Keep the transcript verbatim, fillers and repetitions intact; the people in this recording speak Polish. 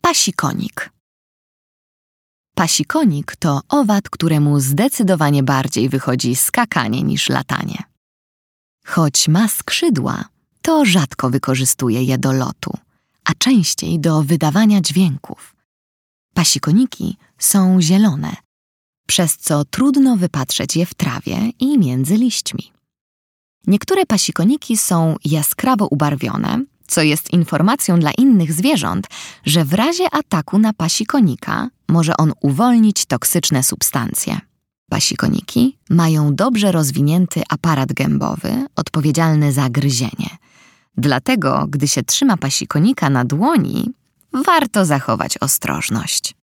Pasikonik. Pasikonik to owad, któremu zdecydowanie bardziej wychodzi skakanie niż latanie. Choć ma skrzydła, to rzadko wykorzystuje je do lotu, a częściej do wydawania dźwięków. Pasikoniki są zielone, przez co trudno wypatrzeć je w trawie i między liśćmi. Niektóre pasikoniki są jaskrawo ubarwione, co jest informacją dla innych zwierząt, że w razie ataku na pasikonika może on uwolnić toksyczne substancje. Pasikoniki mają dobrze rozwinięty aparat gębowy odpowiedzialny za gryzienie. Dlatego, gdy się trzyma pasikonika na dłoni, warto zachować ostrożność.